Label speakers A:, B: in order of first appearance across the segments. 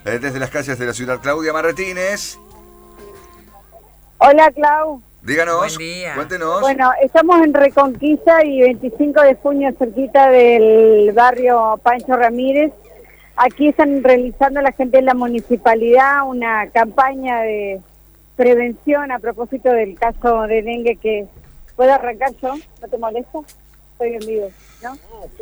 A: desde las calles de la ciudad. Claudia Martínez.
B: Hola, Clau.
A: Díganos,
C: Buen día.
A: cuéntenos.
B: Bueno, estamos en Reconquista y 25 de junio, cerquita del barrio Pancho Ramírez. Aquí están realizando la gente de la municipalidad una campaña de prevención a propósito del caso de dengue que... ¿Puedo arrancar yo? ¿No te molesta? Estoy en vivo, ¿no?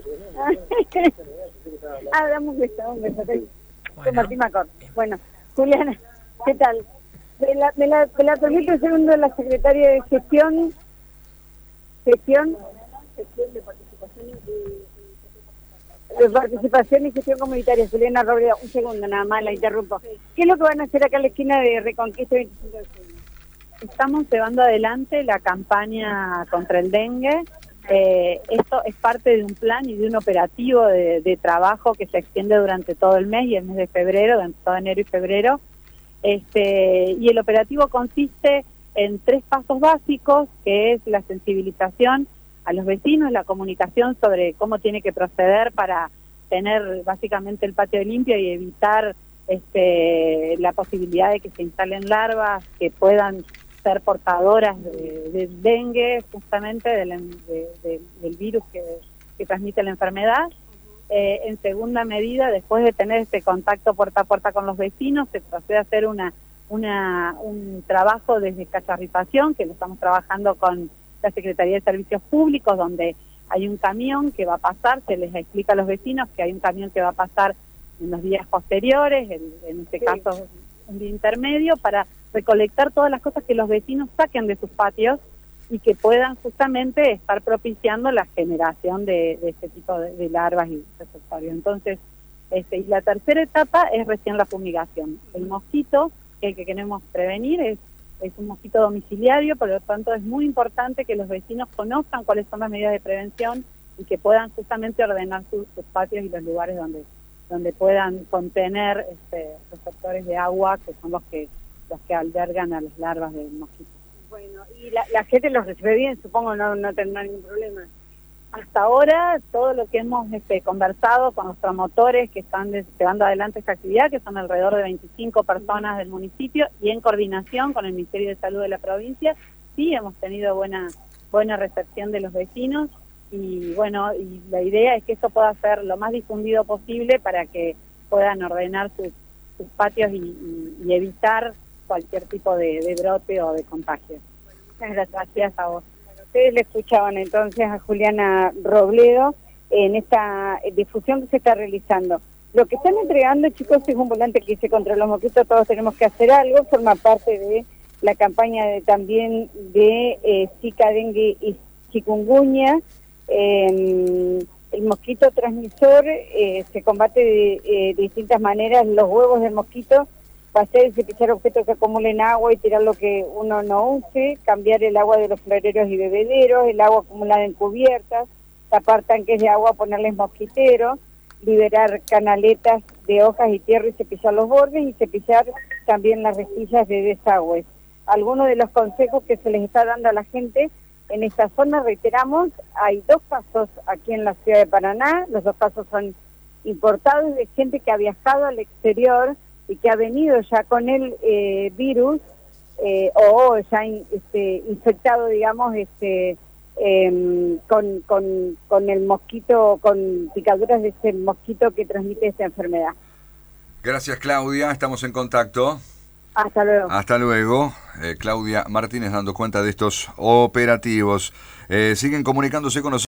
B: Dame un beso, Con Martín Macor. Bueno, Juliana, ¿qué tal? De la proyecto segundo de la secretaria de gestión de participación y gestión comunitaria, Juliana Robledo. Un segundo nada más, la interrumpo. ¿Qué es lo que van a hacer acá en la esquina de Reconquista 25 de junio?
D: Estamos llevando adelante la campaña contra el dengue. Esto es parte de un plan y de un operativo de trabajo que se extiende durante todo el mes y el mes de febrero, durante todo enero y febrero. Y el operativo consiste en 3 pasos básicos, que es la sensibilización a los vecinos, la comunicación sobre cómo tiene que proceder para tener básicamente el patio limpio y evitar la posibilidad de que se instalen larvas que puedan ser portadoras de dengue, justamente del virus que transmite la enfermedad. En segunda medida, después de tener este contacto puerta a puerta con los vecinos, se procede a hacer un trabajo desde cacharrización, que lo estamos trabajando con la Secretaría de Servicios Públicos, donde hay un camión que va a pasar, se les explica a los vecinos que hay un camión que va a pasar en los días posteriores, en este caso un día intermedio, para recolectar todas las cosas que los vecinos saquen de sus patios y que puedan justamente estar propiciando la generación de este tipo de larvas y receptorios. Entonces, y la tercera etapa es recién la fumigación. El mosquito, el que queremos prevenir, es un mosquito domiciliario, por lo tanto es muy importante que los vecinos conozcan cuáles son las medidas de prevención y que puedan justamente ordenar sus patios y los lugares donde puedan contener receptores de agua, que son los que albergan a las larvas del mosquito.
B: Bueno, y la gente los recibe bien, supongo, no tendrá ningún problema.
D: Hasta ahora, todo lo que hemos conversado con los promotores que están llevando adelante esta actividad, que son alrededor de 25 personas del municipio, y en coordinación con el Ministerio de Salud de la provincia, sí hemos tenido buena recepción de los vecinos, y bueno, y la idea es que esto pueda ser lo más difundido posible para que puedan ordenar sus patios y evitar cualquier tipo de brote o de contagio.
B: Muchas gracias a vos. Ustedes le escuchaban entonces a Juliana Robledo en esta difusión que se está realizando. Lo que están entregando, chicos, es un volante que dice: contra los mosquitos todos tenemos que hacer algo. Forma parte de la campaña también de Zika, dengue y chikungunya. El mosquito transmisor se combate de distintas maneras. Los huevos del mosquito va a ser cepillar objetos que acumulen agua y tirar lo que uno no use, cambiar el agua de los floreros y bebederos, el agua acumulada en cubiertas, tapar tanques de agua, ponerles mosquiteros, liberar canaletas de hojas y tierra y cepillar los bordes, y cepillar también las rejillas de desagües. Algunos de los consejos que se les está dando a la gente en esta zona, reiteramos, hay 2 casos aquí en la ciudad de Paraná. Los 2 casos son importados de gente que ha viajado al exterior y que ha venido ya con el virus o ya infectado, digamos, con el mosquito, con picaduras de ese mosquito que transmite esta enfermedad.
A: Gracias, Claudia, estamos en contacto.
B: Hasta luego.
A: Hasta luego. Claudia Martínez dando cuenta de estos operativos. Siguen comunicándose con nosotros.